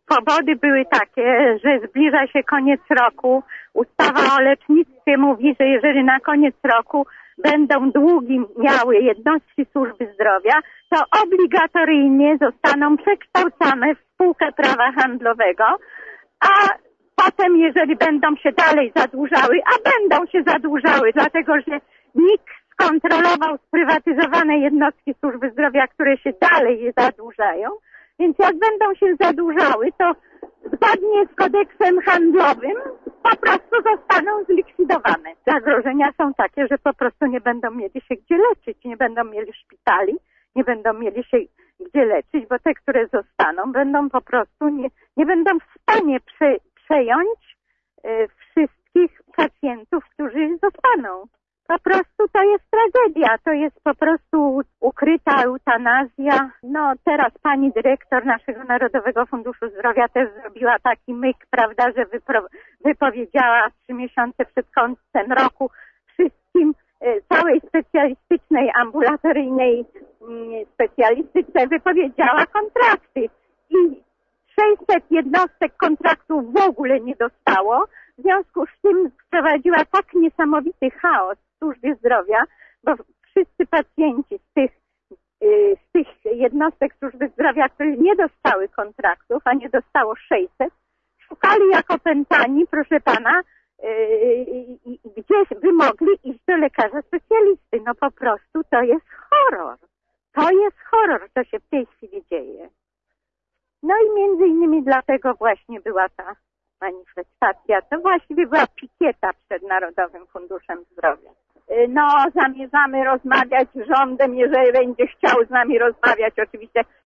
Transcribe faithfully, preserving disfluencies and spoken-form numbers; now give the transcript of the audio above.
powody były takie, że zbliża się koniec roku. Ustawa o lecznictwie mówi, że jeżeli na koniec roku będą długi miały jednostki służby zdrowia, to obligatoryjnie zostaną przekształcane w spółkę prawa handlowego, a potem, jeżeli będą się dalej zadłużały, a będą się zadłużały, dlatego że nikt skontrolował sprywatyzowane jednostki służby zdrowia, które się dalej je zadłużają, więc jak będą się zadłużały, to zgodnie z kodeksem handlowym po prostu zostaną zlikwidowane. Zagrożenia są takie, że po prostu nie będą mieli się gdzie leczyć, nie będą mieli szpitali, nie będą mieli się gdzie leczyć, bo te, które zostaną, będą po prostu nie, nie będą w stanie prze, przejąć y, wszystkich pacjentów, którzy zostaną. Po prostu to jest tragedia, to jest po prostu ukryta eutanazja. No teraz pani dyrektor naszego Narodowego Funduszu Zdrowia też zrobiła taki myk, prawda, że wypro- wypowiedziała trzy miesiące przed końcem roku wszystkim, y, całej specjalistycznej, ambulatoryjnej y, specjalistyce wypowiedziała kontrakty i sześćset jednostek kontraktów w ogóle nie dostało. W związku z tym wprowadziła tak niesamowity chaos w służbie zdrowia, bo wszyscy pacjenci z tych, z tych jednostek służby zdrowia, które nie dostały kontraktów, a nie dostało sześćset, szukali jak opętani, proszę pana, gdzie by mogli iść do lekarza specjalisty. No po prostu to jest horror. To jest horror, co się w tej chwili dzieje. No i między innymi dlatego właśnie była ta manifestacja. To właściwie była pikieta przed Narodowym Funduszem Zdrowia. No, zamierzamy rozmawiać z rządem, jeżeli będzie chciał z nami rozmawiać. Oczywiście